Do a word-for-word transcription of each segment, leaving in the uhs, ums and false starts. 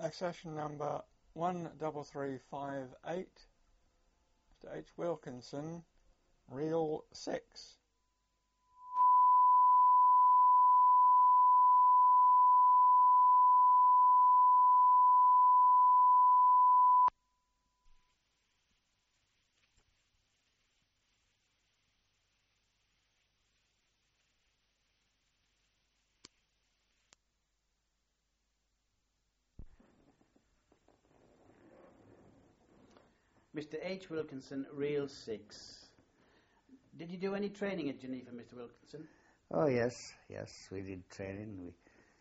Accession number one double three five eight, Mister H. Wilkinson, reel six. Mister H. Wilkinson, reel six. Did you do any training at Geneva, Mister Wilkinson? Oh yes, yes, we did training. We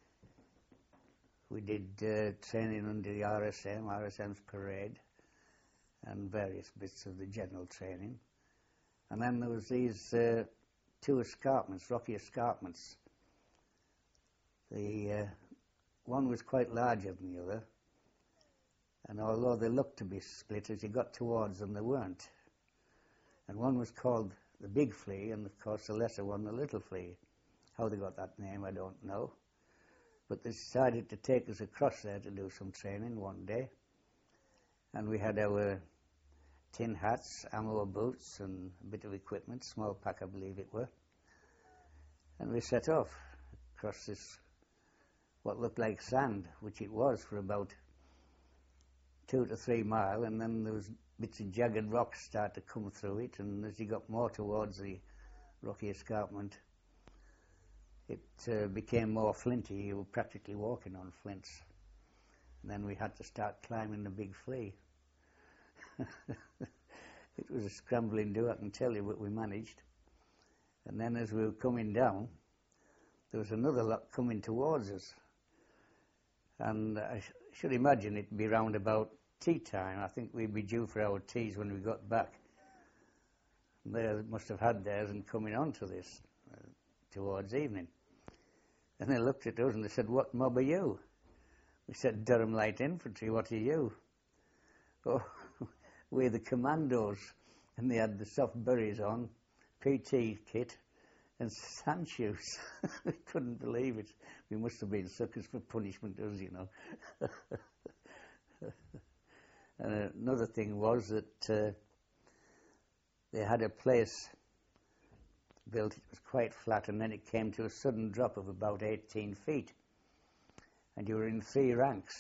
we did uh, training under the R S M, R S M's parade, and various bits of the general training. And then there was these uh, two escarpments, rocky escarpments. The uh, one was quite larger than the other, and although they looked to be split, as you got towards them, they weren't. And one was called the Big Flea, and of course the lesser one, the Little Flea. How they got that name, I don't know. But they decided to take us across there to do some training one day. And we had our tin hats, ammo boots, and a bit of equipment, small pack I believe it were. And we set off across this, what looked like sand, which it was for about two to three mile, and then there was bits of jagged rocks start to come through it, and as you got more towards the rocky escarpment, it uh, became more flinty. You were practically walking on flints. And then we had to start climbing the Big Flea. It was a scrambling do, I can tell you, but we managed. And then as we were coming down, there was another lot coming towards us. And I sh should imagine it'd be round about tea time. I think we'd be due for our teas when we got back. And they must have had theirs and coming on to this uh, towards evening. And they looked at us and they said, "What mob are you?" We said, "Durham Light Infantry, what are you?" "Oh, we're the commandos." And they had the soft berries on, P T kit, and sand shoes. We couldn't believe it. We must have been suckers for punishment, us, you know. And another thing was that uh, they had a place built. It was quite flat, and then it came to a sudden drop of about eighteen feet. And you were in three ranks.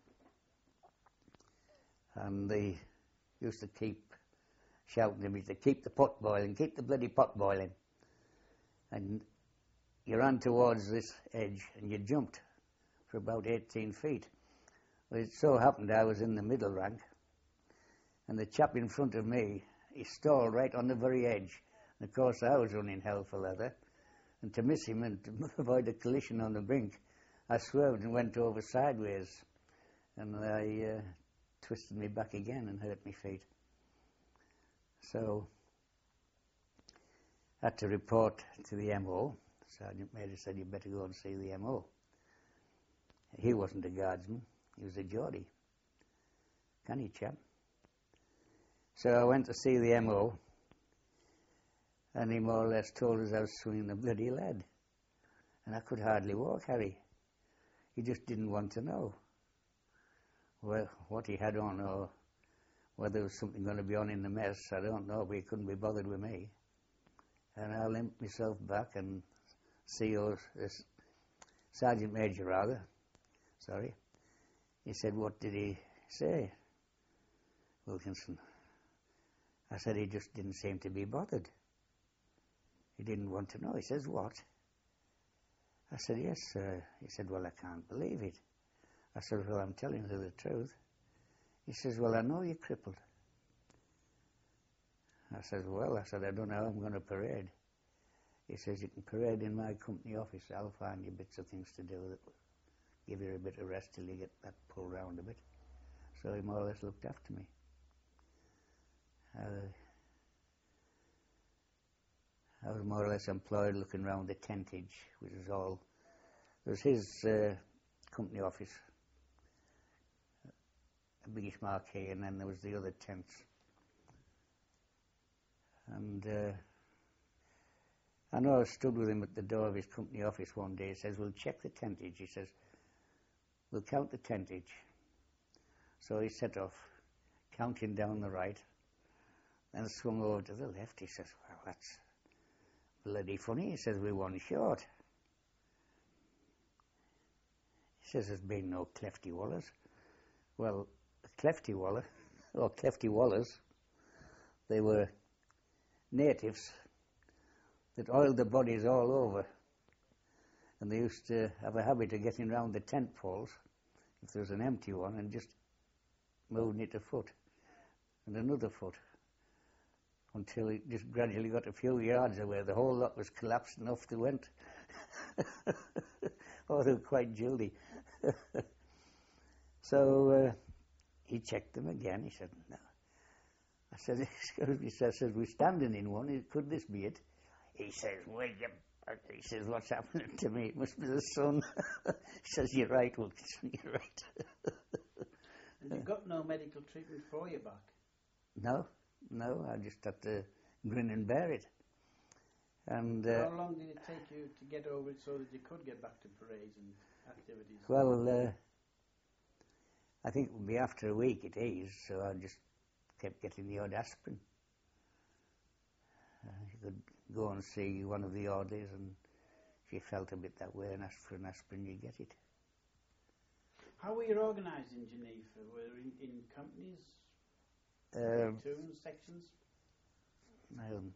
And they used to keep shouting to me to keep the pot boiling, keep the bloody pot boiling. And you ran towards this edge and you jumped for about eighteen feet. Well, it so happened I was in the middle rank, and the chap in front of me, he stalled right on the very edge. And of course I was running hell for leather, and to miss him and to avoid a collision on the brink, I swerved and went over sideways, and I uh, twisted me back again and hurt my feet. So I had to report to the M O. Sergeant Major said, "You better go and see the M O." He wasn't a guardsman, he was a Geordie. Canny chap. So I went to see the M O, and he more or less told us I was swinging the bloody lead. And I could hardly walk, Harry. He just didn't want to know well, what he had on, or whether there was something going to be on in the mess. I don't know, but he couldn't be bothered with me. And I limped myself back, and C O, uh, Sergeant Major rather, sorry, he said, "What did he say, Wilkinson?" I said, "He just didn't seem to be bothered. He didn't want to know." He says, "What?" I said, "Yes, sir." He said, "Well, I can't believe it." I said, "Well, I'm telling you the truth." He says, "Well, I know you're crippled." I said, "Well," I said, "I don't know how I'm going to parade." He says, "You can parade in my company office. I'll find you bits of things to do that will give you a bit of rest till you get that pulled round a bit." So he more or less looked after me. Uh, I was more or less employed looking round the tentage, which was all, it was his uh, company office, a biggish marquee, and then there was the other tents. And uh, I know I stood with him at the door of his company office one day. He says, "We'll check the tentage." He says, "We'll count the tentage. So he set off, counting down the right, then swung over to the left. He says, well, that's bloody funny. He says, we're one short. He says, there's been no Clefty Wallers. Well, Clefty Waller, or Clefty Wallers, they were natives that oiled their bodies all over. And they used to have a habit of getting round the tent poles, if there was an empty one, and just moving it a foot and another foot until it just gradually got a few yards away. The whole lot was collapsed and off they went. Oh, they were quite jildy. So uh, he checked them again. He said, no. I said, excuse me, sir. I said, we're standing in one. Could this be it? He says, well, you... He says, what's happening to me? It must be the sun. He says, you're right, Wilkinson, you're right. And you got no medical treatment for your back? No, no, I just had to grin and bear it. And uh, how long did it take you to get over it so that you could get back to parades and activities? Well, uh, I think it would be after a week it eased, so I just kept getting the odd aspirin. Uh, you could go and see one of the orderlies, and if you felt a bit that way and asked for an aspirin, you get it. How were you organised in Geneva? Were you in, in companies, Um, platoons, sections? um,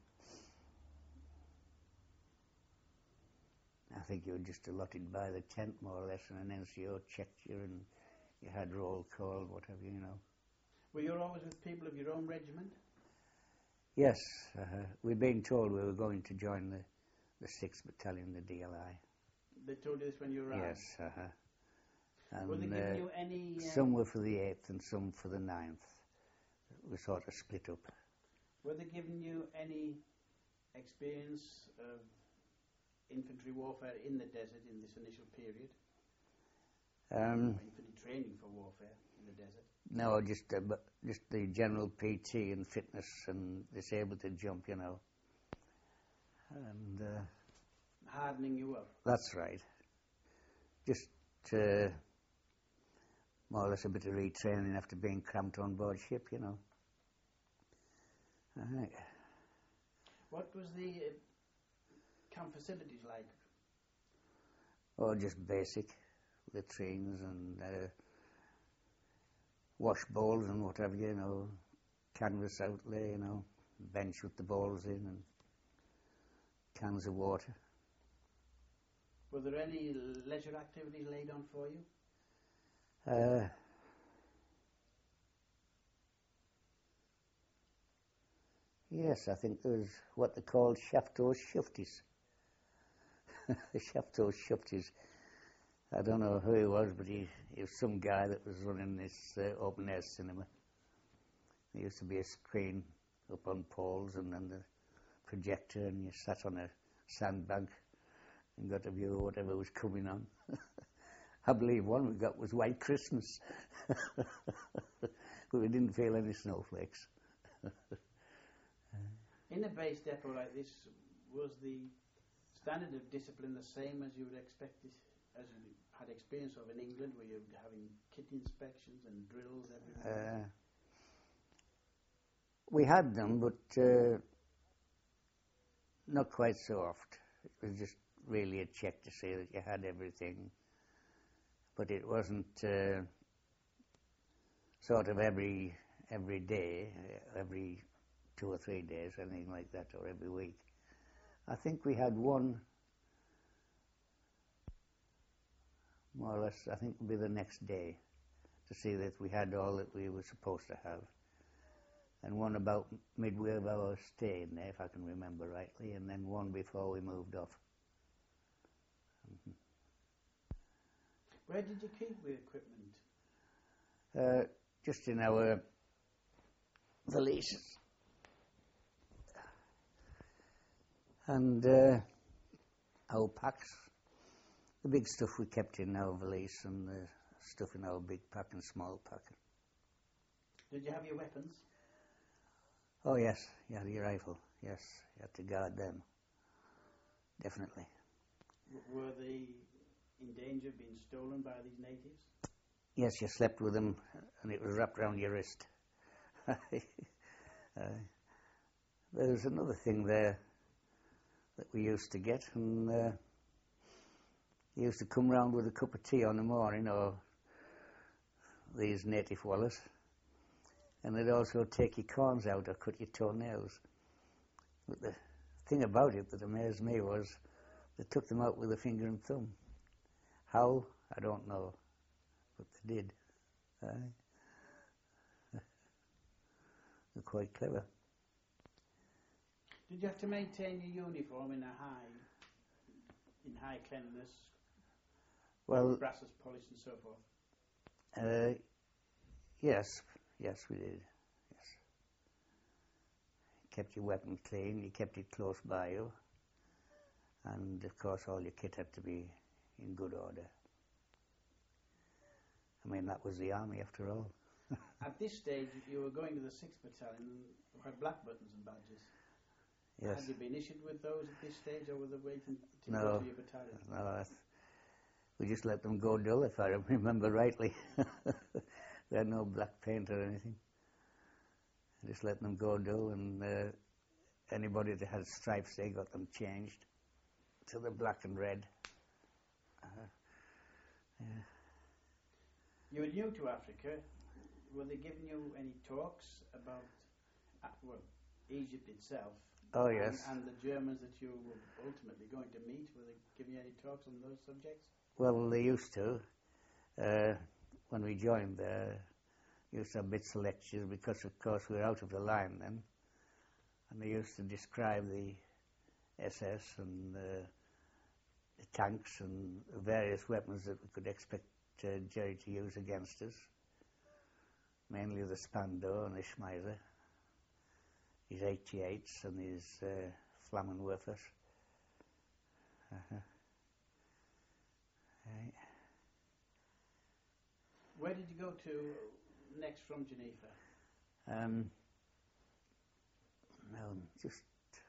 I think you were just allotted by the tent, more or less, and an N C O checked you, and you had roll call, whatever, you know. Were you always with people of your own regiment? Yes, uh, we'd been told we were going to join the, the sixth Battalion, the D L I. They told you this when you arrived? Yes, uh-huh. And were they giving uh, you any... Uh, some were for the eighth and some for the ninth. We sort of split up. Were they giving you any experience of infantry warfare in the desert in this initial period? Um, infantry training for warfare in the desert? No, just uh, but just the general P T and fitness and this able to jump, you know. And uh, hardening you up. That's right. Just uh, more or less a bit of retraining after being cramped on board ship, you know. Uh, what was the uh, camp facilities like? Oh, just basic latrines and uh, wash bowls and whatever, you know, canvas outlay, you know, bench with the bowls in and cans of water. Were there any leisure activities laid on for you? Uh, yes, I think there was what they called Shafto's Shufties. Shafto's Shufties. I don't know who he was, but he, he was some guy that was running this uh, open-air cinema. There used to be a screen up on poles and then the projector, and you sat on a sandbank and got a view of whatever was coming on. I believe one we got was White Christmas. But we didn't feel any snowflakes. In a base depot like this, was the standard of discipline the same as you would expect it, as you had experience of in England, where you were having kit inspections and drills every day? Uh, we had them, but uh, not quite so oft. It was just really a check to say that you had everything. But it wasn't uh, sort of every every day, uh, every two or three days, anything like that, or every week. I think we had one, more or less, I think it would be the next day, to see that we had all that we were supposed to have. And one about midway of our stay in there, if I can remember rightly, and then one before we moved off. Mm-hmm. Where did you keep the equipment? Uh, just in our valises. And uh, our packs. The big stuff we kept in our valise, and the stuff in our big pack and small pack. Did you have your weapons? Oh yes, you had your rifle. Yes, you had to guard them. Definitely. W- were they in danger of being stolen by these natives? Yes, you slept with them, and it was wrapped round your wrist. uh, there was another thing there that we used to get, and uh, he used to come round with a cup of tea on the morning, or these native wallahs, and they'd also take your corns out or cut your toenails. But the thing about it that amazed me was they took them out with a finger and thumb. How? I don't know, but they did. Uh, they're quite clever. Did you have to maintain your uniform in a high, in high cleanliness, Well, brasses polished and so forth? uh, yes, yes, we did. Yes, kept your weapon clean. You kept it close by you, and of course, all your kit had to be in good order. I mean, that was the army after all. At this stage, you were going to the sixth Battalion, who had black buttons and badges. Yes. Had you been issued with those at this stage, or were they waiting to No. go to your battalion? No, I th- we just let them go dull, if I remember rightly. They had no black paint or anything. Just let them go dull, and uh, anybody that had stripes, they got them changed to the black and red. Uh, yeah. You were new to Africa. Were they giving you any talks about, uh, well, Egypt itself? Oh, and, yes. And the Germans that you were ultimately going to meet, were they giving you any talks on those subjects? Well, they used to. Uh, when we joined there, used to have bits of lectures because, of course, we were out of the line then. And they used to describe the S S and uh, the tanks and the various weapons that we could expect uh, Jerry to use against us. Mainly the Spandau and the Schmeiser, his eighty-eights and his uh, Flammenwerfers. Uh-huh. Right. Where did you go to next from Geneva? Um, well, just,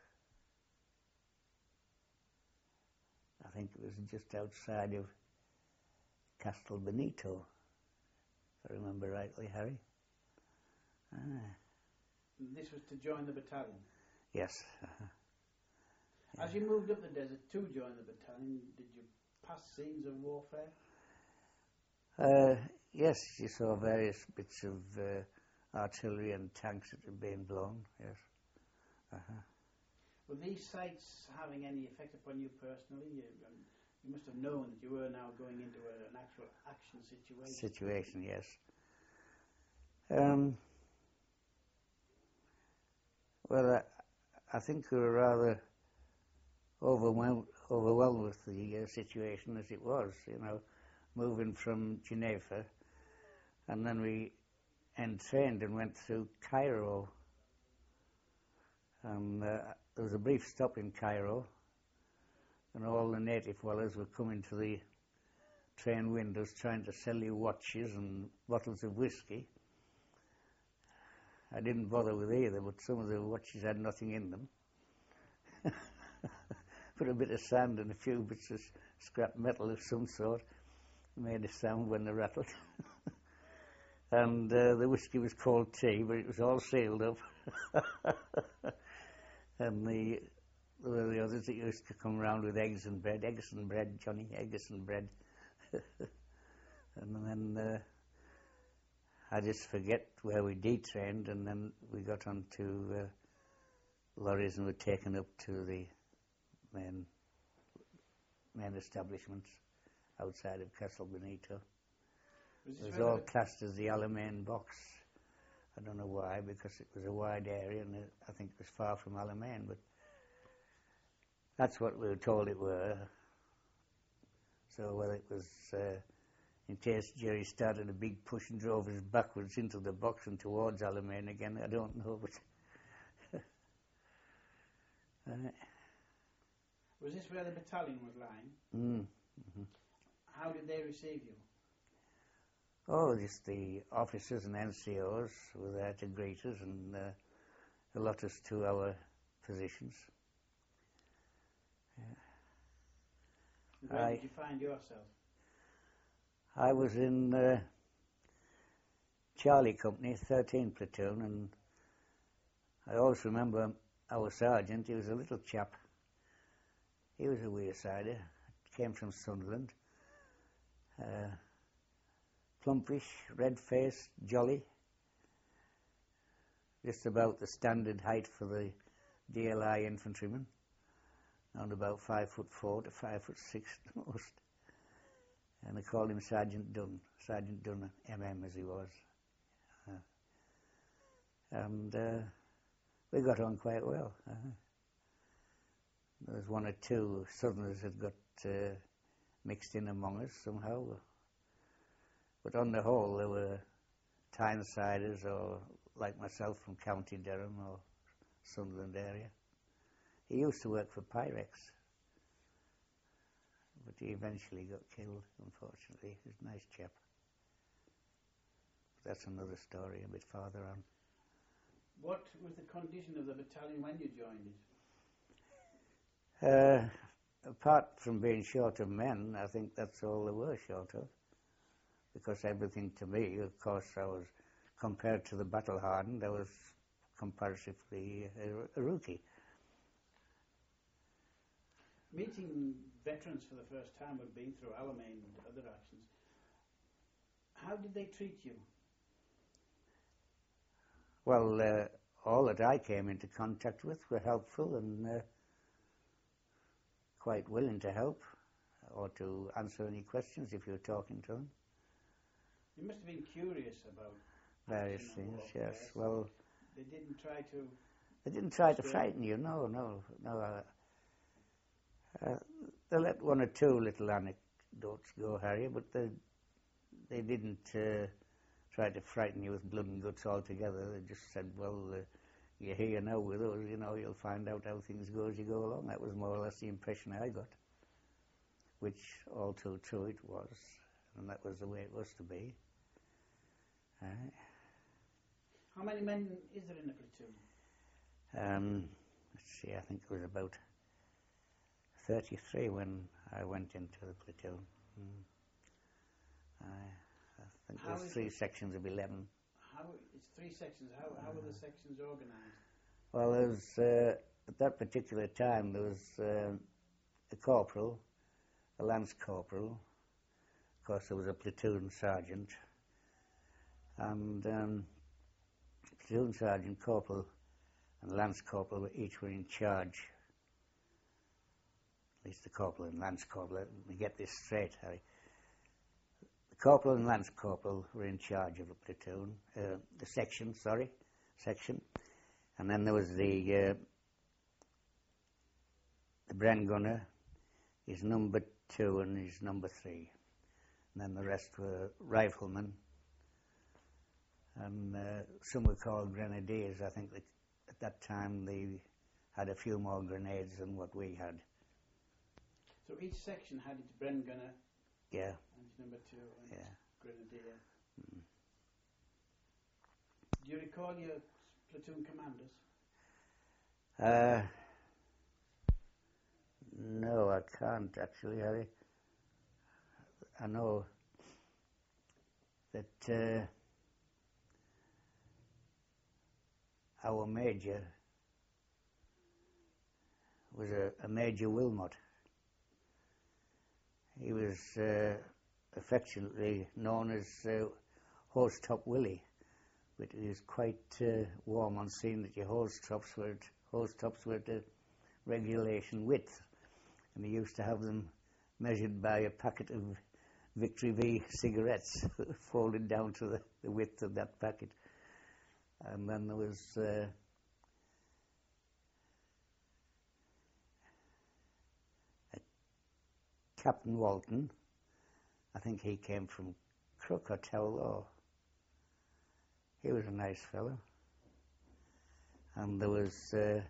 I think it was just outside of Castel Benito, if I remember rightly, Harry. Ah, This was to join the battalion. yes. Uh-huh. As you moved up the desert to join the battalion, did you pass scenes of warfare? Uh, yes, you saw various bits of uh, artillery and tanks that had been blown, yes. Uh-huh. Were these sights having any effect upon you personally? You, um, you must have known that you were now going into a, an actual action situation. Situation, yes. Um, well, I, I think we were rather overwhelmed, overwhelmed with the uh, situation as it was, you know, moving from Geneva, and then we entrained and went through Cairo. And uh, there was a brief stop in Cairo, and all the native wallahs were coming to the train windows trying to sell you watches and bottles of whiskey. I didn't bother with either, but some of the watches had nothing in them. Put a bit of sand and a few bits of scrap metal of some sort, made a sound when they rattled. And uh, the whiskey was called tea, but it was all sealed up. And the, there were the others that used to come round with eggs and bread. Eggs and bread, Johnny, eggs and bread. And then uh, I just forget where we detrained, and then we got onto uh, lorries and were taken up to the main, main establishments outside of Castel Benito. Was It this was where all the- classed as the Alamein box. I don't know why, because it was a wide area, and it, I think it was far from Alamein, but that's what we were told it were. So whether it was uh, in case Jerry started a big push and drove us backwards into the box and towards Alamein again, I don't know, but uh, Was this where the battalion was lying? mm, mm-hmm. How did they receive you? Oh, just the officers and N C Os were there to greet us and uh, allot us to our positions. Where I- did you find yourself? I was in uh, Charlie Company, thirteen platoon, and I always remember our sergeant. He was a little chap. He was a Wearsider, came from Sunderland. Uh, plumpish, red-faced, jolly. Just about the standard height for the D L I infantryman. Around about five foot four to five foot six at most. And they called him Sergeant Dunn, Sergeant Dunn, M M as he was. Uh, and uh, we got on quite well. Uh, there was one or two Southerners that got uh, mixed in among us somehow. But on the whole, there were Tynesiders or like myself from County Durham or Sunderland area. He used to work for Pyrex, but he eventually got killed, unfortunately. He was a nice chap. But that's another story a bit farther on. What was the condition of the battalion when you joined it? Uh, apart from being short of men, I think that's all they were short of. Because everything to me, of course, I was, compared to the battle hardened, I was comparatively a, a rookie. Meeting veterans for the first time who've been through Alamein and other actions, how did they treat you? Well, uh, all that I came into contact with were helpful and uh, quite willing to help or to answer any questions if you were talking to them. You must have been curious about various things, yes. Well, they didn't try to... They didn't try to frighten you, no, no, no. Uh, uh, they let one or two little anecdotes go, Harry, but they, they didn't uh, try to frighten you with blood and guts altogether. They just said, well, uh, you're here now with us, you know, you'll find out how things go as you go along. That was more or less the impression I got, which all too true it was, and that was the way it was to be. Right. How many men is there in a platoon? Um, let's see, I think it was about thirty-three when I went into the platoon. Mm. I, I think How there's three sections of eleven. How, it's three sections. How, how were the sections organised? Well, there was, uh, at that particular time, there was uh, a corporal, a lance corporal, of course there was a platoon sergeant, and um, platoon sergeant, corporal, and lance corporal were each were in charge. At least the corporal and lance corporal. Let me get this straight, Harry. The corporal and lance corporal were in charge of the platoon, uh, the section, sorry, section. And then there was the uh, the Bren gunner, his number two and his number three. And then the rest were riflemen. And uh, some were called grenadiers. I think that at that time they had a few more grenades than what we had. So each section had its Bren gunner. Yeah. And its number two and yeah. its grenadier. Mm. Do you recall your platoon commanders? Uh, no, I can't actually, Harry. I know that uh, our major was a, a Major Wilmot. He was uh, affectionately known as uh, Hose Top Willie, but he was quite uh, warm on seeing that your hose tops were at, hose tops were at a regulation width, and he used to have them measured by a packet of Victory V cigarettes folded down to the, the width of that packet. And then there was uh, Captain Walton. I think he came from Crook or Towlaw. He was a nice fellow. And there was uh,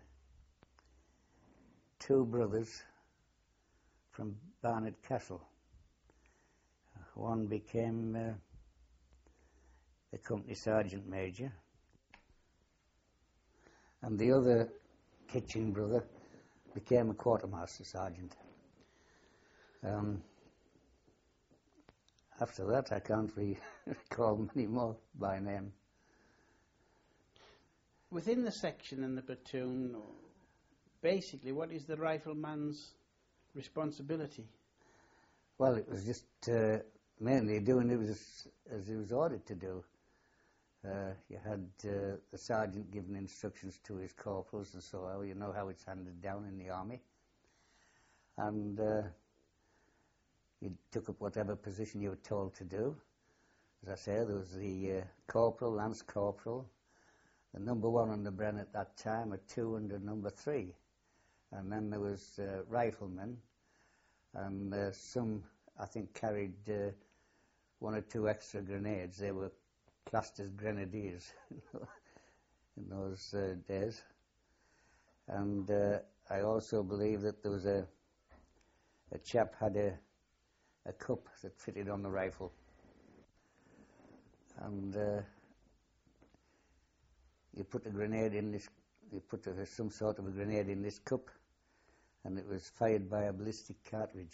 two brothers from Barnet Castle. One became uh, the company sergeant major, and the other kitchen brother became a quartermaster sergeant. Um, after that, I can't re- recall many more by name. Within the section and the platoon, basically, what is the rifleman's responsibility? Well, it was just uh, mainly doing it as, as he was ordered to do. Uh, you had uh, the sergeant giving instructions to his corporals and so on. You know how it's handed down in the army. And uh, you took up whatever position you were told to do. As I say, there was the uh, corporal, lance corporal, the number one on the Bren at that time, a two and a number three. And then there was uh, riflemen, and uh, some, I think, carried uh, one or two extra grenades. They were classed as grenadiers in those uh, days. And uh, I also believe that there was a a chap had a a cup that fitted on the rifle, and uh, you put a grenade in this. You put a, some sort of a grenade in this cup, and it was fired by a ballistic cartridge.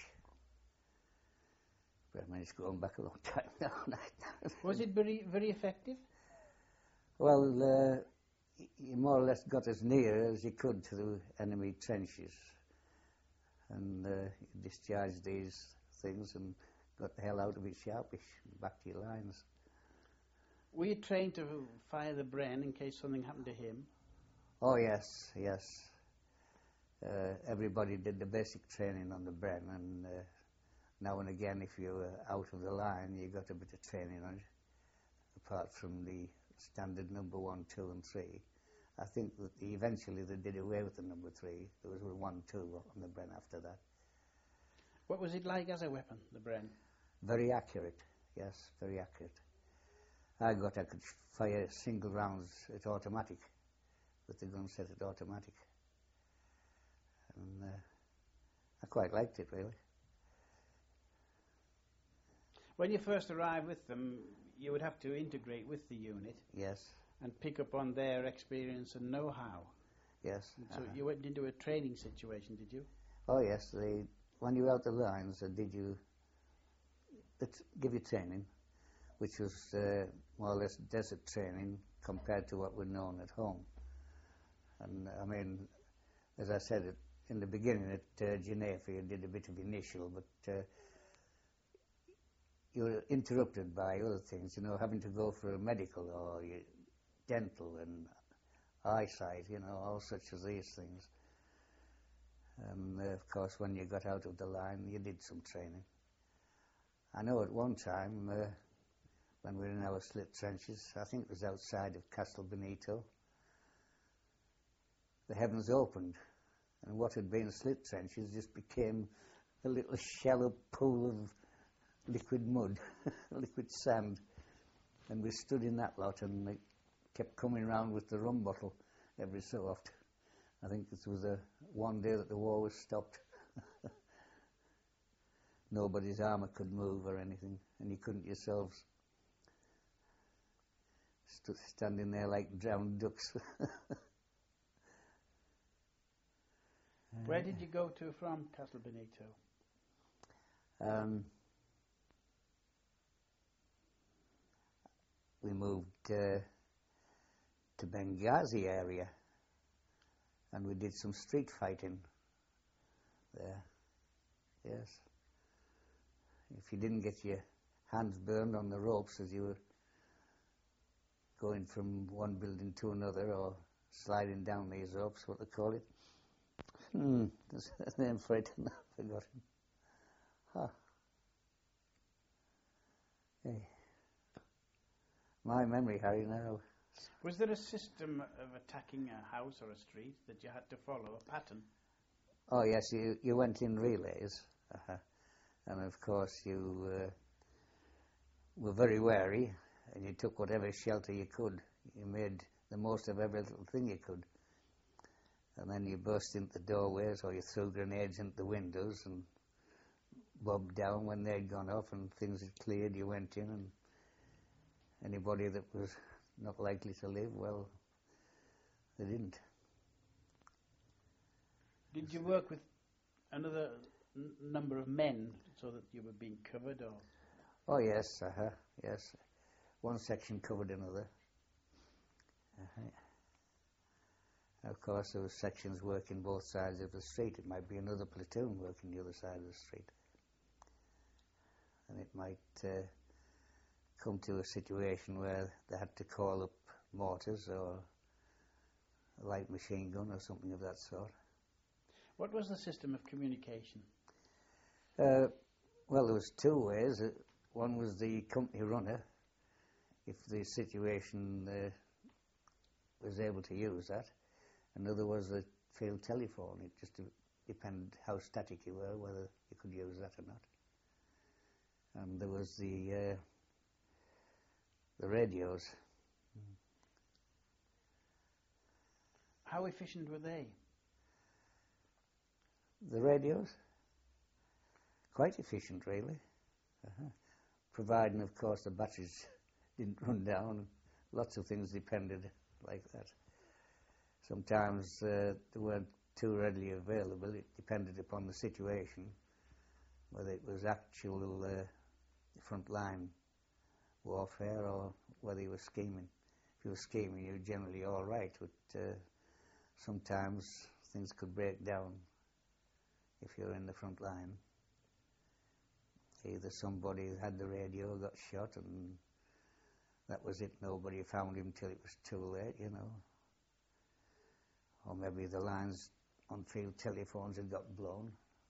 But I mean, it's going back a long time now. Was it very, very effective? Well, uh, you more or less got as near as you could to the enemy trenches, and uh, you discharged these things and got the hell out of it sharpish, back to your lines. Were you trained to fire the Bren in case something happened to him? Oh yes, yes. Uh, everybody did the basic training on the Bren, and uh, now and again, if you were out of the line, you got a bit of training on it, apart from the standard number one, two, and three. I think that the, eventually they did away with the number three. There was one, two on the Bren after that. What was it like as a weapon, the Bren? Very accurate, yes, very accurate. I got I could fire single rounds at automatic, with the gun set at automatic. And uh, I quite liked it, really. When you first arrived with them, you would have to integrate with the unit. Yes. And pick up on their experience and know-how. Yes. And so uh-huh. you went into a training situation, did you? Oh yes. They, when you were out the lines, uh, did you let's give you training, which was uh, more or less desert training compared to what we're known at home. And I mean, as I said it, in the beginning at uh, Geneva, you did a bit of initial, but uh, you were interrupted by other things, you know, having to go for a medical or you, dental and eyesight, you know, all such as these things. And uh, of course, when you got out of the line, you did some training. I know at one time, uh, when we were in our slit trenches, I think it was outside of Castle Benito, the heavens opened, and what had been slit trenches just became a little shallow pool of liquid mud, liquid sand, and we stood in that lot, and they kept coming round with the rum bottle every so often. I think this was a one day that the war was stopped. Nobody's armour could move or anything, and you couldn't yourselves. Stood standing there like drowned ducks. Where did you go to from Castle Benito? Um, we moved uh, to Benghazi area, and we did some street fighting there. Yes. If you didn't get your hands burned on the ropes as you were going from one building to another, or sliding down these ropes, what they call it. Hmm, there's a name for it, I've forgotten. Huh. Hey. My memory, Harry, now. Was there a system of attacking a house or a street that you had to follow, a pattern? Oh yes, you, you went in relays, uh-huh. And of course you uh, were very wary, and you took whatever shelter you could. You made the most of every little thing you could. And then you burst into the doorways, or you threw grenades into the windows and bobbed down when they'd gone off and things had cleared. You went in, and anybody that was not likely to live, well, they didn't. Did you work with another n- number of men so that you were being covered, or? Oh yes, uh-huh, yes. One section covered another. Uh-huh. Of course, there were sections working both sides of the street. It might be another platoon working the other side of the street. And it might uh, come to a situation where they had to call up mortars or a light machine gun or something of that sort. What was the system of communication? Uh, well, there was two ways. Uh, one was the company runner, if the situation uh, was able to use that. Another was the field telephone. It just depended how static you were, whether you could use that or not. And there was the uh, the radios. How efficient were they? The radios? Quite efficient, really. Uh-huh. Providing, of course, the batteries didn't run down. Lots of things depended like that. Sometimes uh, they weren't too readily available. It depended upon the situation, whether it was actual uh, front line warfare or whether you were scheming. If you were scheming, you were generally all right, but uh, sometimes things could break down if you're in the front line. Either somebody had the radio, got shot, and that was it. Nobody found him till it was too late, you know. Or maybe the lines on field telephones had got blown.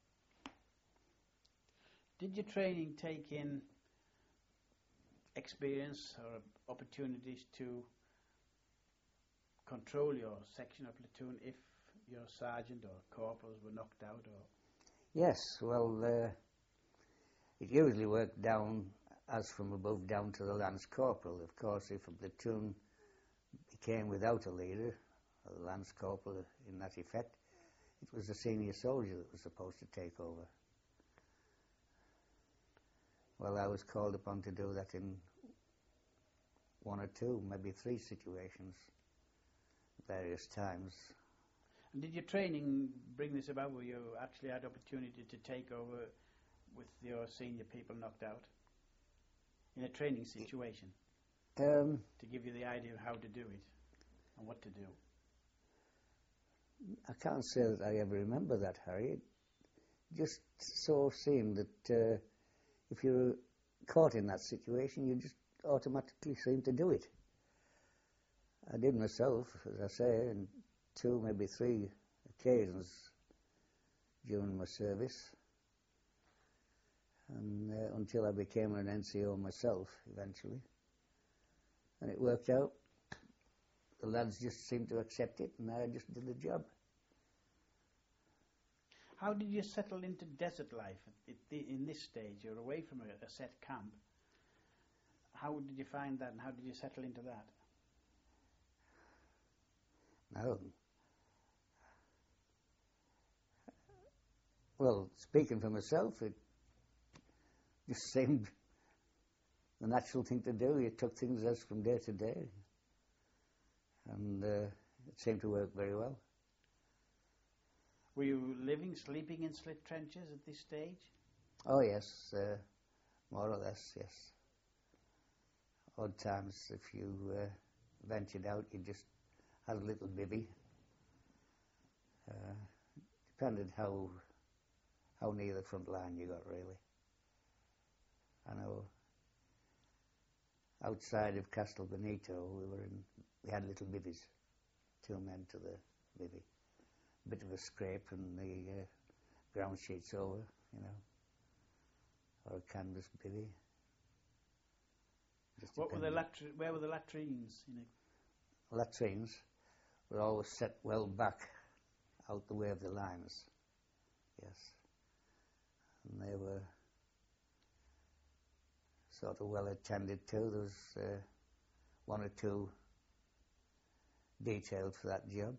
Did your training take in experience or opportunities to control your section or platoon if your sergeant or corporals were knocked out? Or Yes, well, uh, it usually worked down as from above down to the lance corporal. Of course, if a platoon became without a leader, or the lance corporal in that effect, it was the senior soldier that was supposed to take over. Well, I was called upon to do that in one or two, maybe three situations, various times. And did your training bring this about, where you actually had opportunity to take over with your senior people knocked out in a training situation, Um, to give you the idea of how to do it and what to do? I can't say that I ever remember that, Harry. It just so seemed that uh, if you were caught in that situation, you just automatically seemed to do it. I did myself, as I say, in two, maybe three occasions during my service, and uh, until I became an N C O myself, eventually. And it worked out. The lads just seemed to accept it, and I just did the job. How did you settle into desert life at the, in this stage? You're away from a, a set camp. How did you find that, and how did you settle into that? No. Well, speaking for myself, it just seemed the natural thing to do. You took things as from day to day, and uh, it seemed to work very well. Were you living, sleeping in slit trenches at this stage? Oh yes, uh, more or less, yes. Odd times, if you uh, ventured out, you just had a little bivvy. Uh, depended how how near the front line you got, really. I know outside of Castel Benito, we were in, we had little bivvies, two men to the bivvy. A bit of a scrape and the uh, ground sheets over, you know, or a canvas bivvy. Just What were the depended. latri- where were the latrines? You know? Latrines were always set well back, out the way of the lines, yes. And they were sort of well attended to. There was uh, one or two detailed for that job.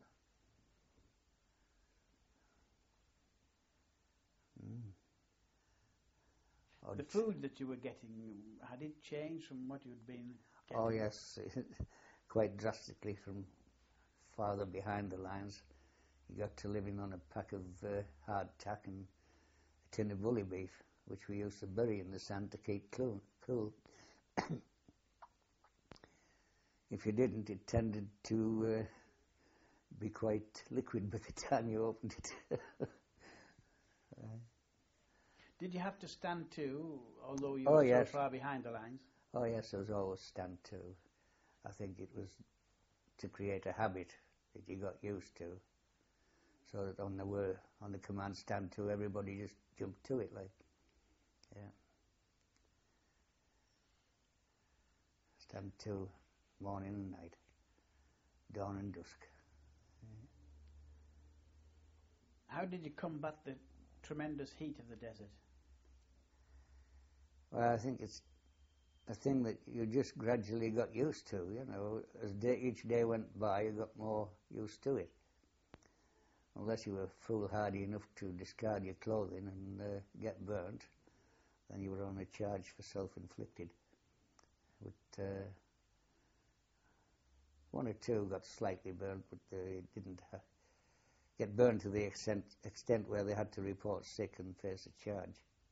Mm. The food that you were getting, had it changed from what you'd been getting? Oh yes, quite drastically from farther behind the lines. You got to living on a pack of uh, hard tack and a tin of bully beef, which we used to bury in the sand to keep cool. cool. If you didn't, it tended to uh, be quite liquid by the time you opened it. uh, Did you have to stand to, although you Oh, were yes. so far behind the lines? Oh yes, there was always stand to. I think it was to create a habit that you got used to, so that on the word, on the command stand to, everybody just jumped to it, like, yeah. Stand to, morning and night, dawn and dusk. How did you combat the tremendous heat of the desert? Well, I think it's a thing that you just gradually got used to, you know. As day, each day went by, you got more used to it. Unless you were foolhardy enough to discard your clothing and uh, get burnt, then you were on a charge for self-inflicted. But uh, one or two got slightly burnt, but they didn't ha- get burnt to the extent, extent where they had to report sick and face a charge.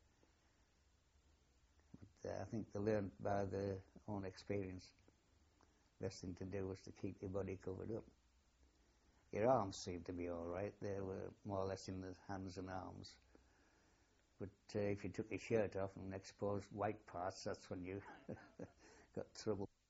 But uh, I think they learned by their own experience. Best thing to do was to keep your body covered up. Your arms seemed to be all right. They were more or less in the hands and arms. But uh, if you took your shirt off and exposed white parts, that's when you got trouble.